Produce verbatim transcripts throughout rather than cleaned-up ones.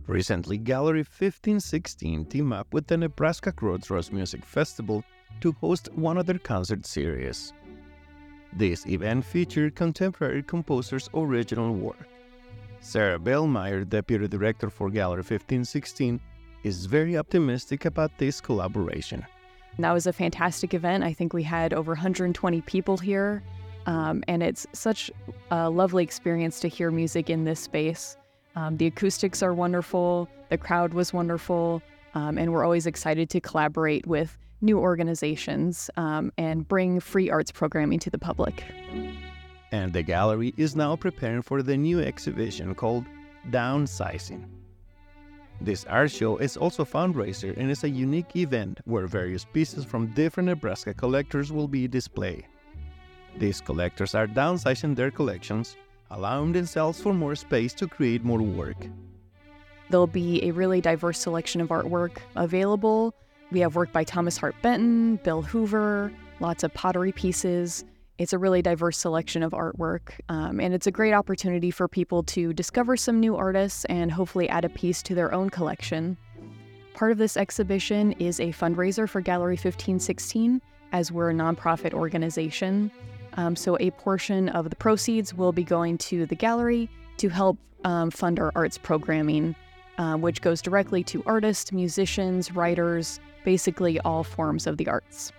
Recently, Gallery fifteen sixteen teamed up with the Nebraska Crossroads Music Festival to host one of their concert series. This event featured contemporary composers' original work. Sarah Bellmeyer, Deputy Director for Gallery fifteen sixteen, is very optimistic about this collaboration. That was a fantastic event. I think we had over one hundred twenty people here, um, and it's such a lovely experience to hear music in this space. Um, the acoustics are wonderful, the crowd was wonderful, um, and we're always excited to collaborate with new organizations um, and bring free arts programming to the public. And the gallery is now preparing for the new exhibition called Downsizing. This art show is also a fundraiser and is a unique event where various pieces from different Nebraska collectors will be displayed. These collectors are downsizing their collections, allowing themselves for more space to create more work. There'll be a really diverse selection of artwork available. We have work by Thomas Hart Benton, Bill Hoover, lots of pottery pieces. It's a really diverse selection of artwork, um, and it's a great opportunity for people to discover some new artists and hopefully add a piece to their own collection. Part of this exhibition is a fundraiser for Gallery fifteen sixteen, as we're a nonprofit organization. Um, so a portion of the proceeds will be going to the gallery to help um, fund our arts programming, uh, which goes directly to artists, musicians, writers, basically all forms of the arts.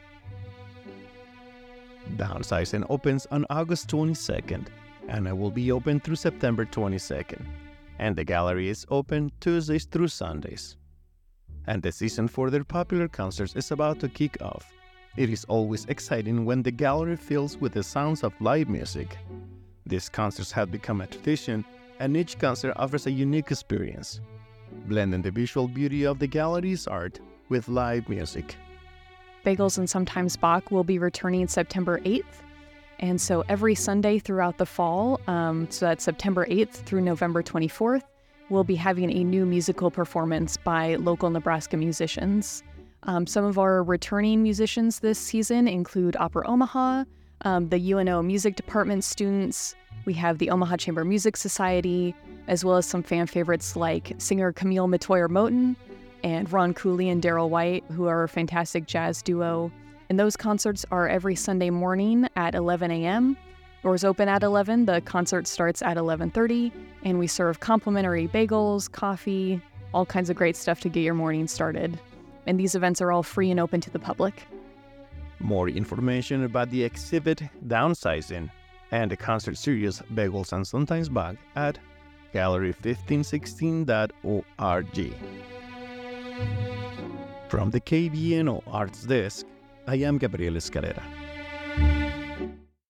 Downsizing opens on August twenty-second, and it will be open through September twenty-second. And the gallery is open Tuesdays through Sundays. And the season for their popular concerts is about to kick off. It is always exciting when the gallery fills with the sounds of live music. These concerts have become a tradition, and each concert offers a unique experience, blending the visual beauty of the gallery's art with live music. Bagels and Sometimes Bach will be returning September eighth, and so every Sunday throughout the fall, um, so that's September eighth through November twenty-fourth, we'll be having a new musical performance by local Nebraska musicians. Um, some of our returning musicians this season include Opera Omaha, um, the U N O Music Department students, we have the Omaha Chamber Music Society, as well as some fan favorites like singer Camille Metoyer-Moton and Ron Cooley and Daryl White, who are a fantastic jazz duo. And those concerts are every Sunday morning at eleven a.m. Doors open at eleven, the concert starts at eleven thirty, and we serve complimentary bagels, coffee, all kinds of great stuff to get your morning started. And these events are all free and open to the public. More information about the exhibit Downsizing and the concert series Bagels and Sometimes Bach at gallery fifteen sixteen dot org. From the K B N O Arts Desk, I am Gabriel Escalera.